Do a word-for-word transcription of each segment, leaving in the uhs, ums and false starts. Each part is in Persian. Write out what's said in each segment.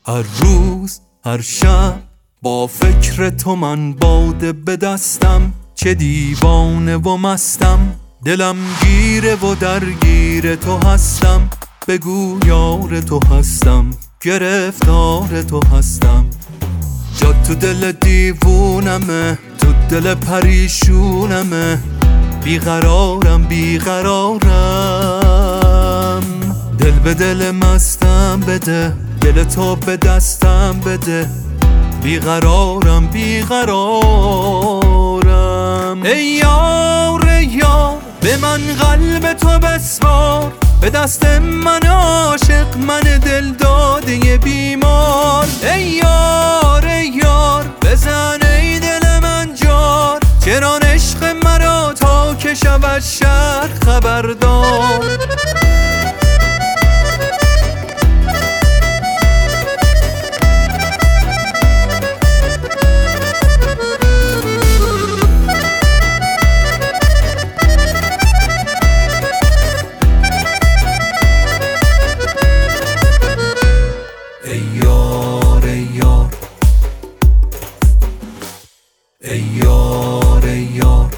هر روز هر شب با فکر تو من باده به دستم، چه دیوانه و مستم، دلم گیره و درگیر تو هستم. بگو یار تو هستم، گرفتار تو هستم. جا تو دل دیوونمه، تو دل پریشونمه، بیقرارم بیقرارم. دل به دل مستم بده، دل تو به دستم بده، بیقرارم بیقرارم. ای یار ای یار به من قلب تو بسپار، به دست من عاشق من دل داده بیمار. ای یار ای یار بزن ای دل من جار، چنان عشق مرا تا که شود شهر خبردار. ای یار ای یار ای یار ای یار،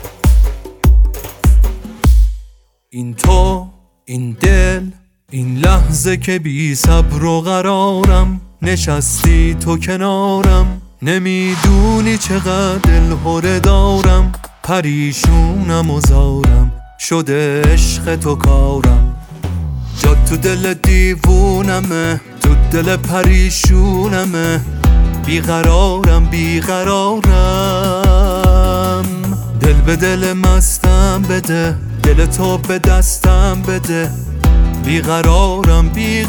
این تو این دل این لحظه که بی صبر و قرارم، نشستی تو کنارم، نمیدونی چقدر دلهره دارم. پریشونم و زارم شده عشق تو کارم. جا تو دل دیوونمه، تو دل پریشونمه، بیقرارم بیقرارم. دل به دل مستم بده، دل تو به دستم بده، بیقرارم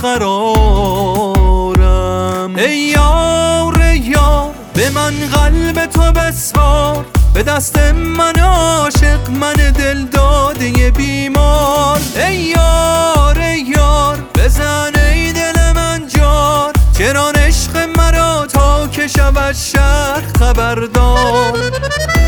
بیقرارم. ای یار ای یار به من قلب تو بسپار، به دست من عاشق من دل داده بیمار. ای یار ای یار بزن ای دل من جار، چنان عشق مرا تا که شود شهر خبردار.